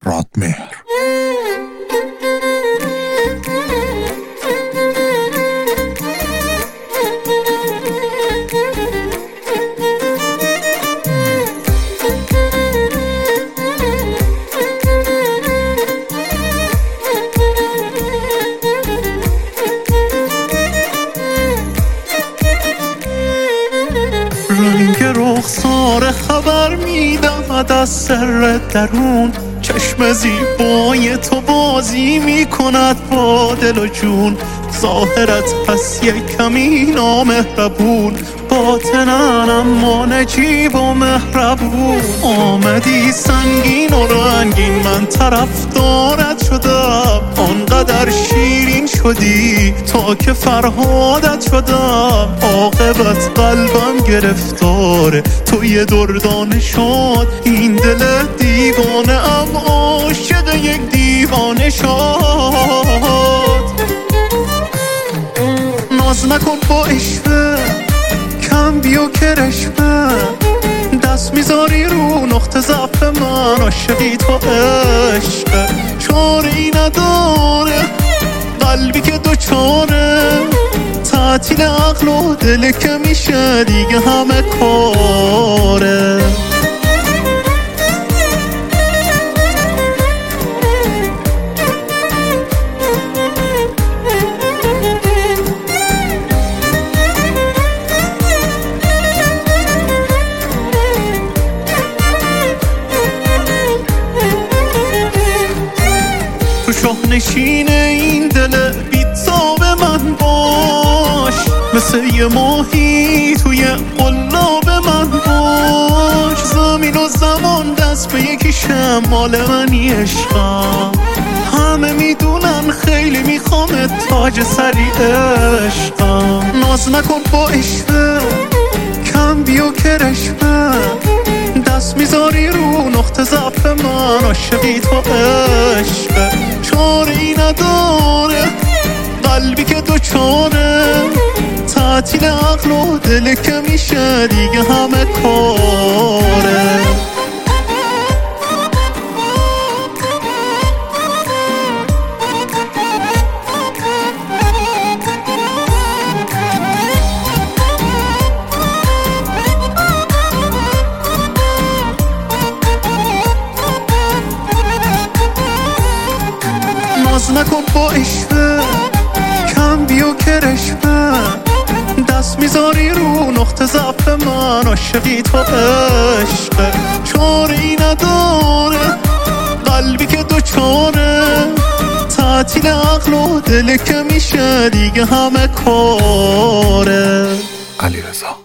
رادمهر. رنگ رخسار خبر میدهد از سر درون، چشم زیبای تو بازی میکند با دل و جون. ظاهرت هست یک کمی نامهربون، باطنن اما نجیب و مهربون. آمدی سنگین و رنگین، من طرفدارت شدم. آنقدر شیرین شدی تا که فرهادت شدم. عاقبت قلبم گرفتاره، توی دردانه شد این دل دیوانه ام، عاشق یک دیوانه شد. ناز نکن با عشقه، کم بیا کرشمه، دست میذاری رو نقطه ضعف من. عاشقی تو عشقه، چاره‌ای نداره قلبی که دوچاره. تعطیل عقل و دل که میشه دیگه همه کاره. شاهنشین این دل بی‌تاب من باش، مثل یه ماهی توی قلاب من باش. زمین و زمان دست به یکیشه، مال منی عشقم. همه میدونن خیلی میخوام تاج سری عشقم. ناز نکن با عشقه، کم بیا کرشمه، دست میذاری رو نقطه ضعف من. عاشقی تو عشقه، چاره‌ای نداره قلبی که دوچاره. تعطیل عقل و دل که میشه دیگه همه کاره. ناز نکن با عشقه، کم بیا کرشمه، دست میذاری رو نقطه ضعف من. عاشقی تو عشقه، چاره‌ای نداره قلبی که دوچاره. تعطیل عقل و دل که میشه دیگه همه کاره. علیرضا.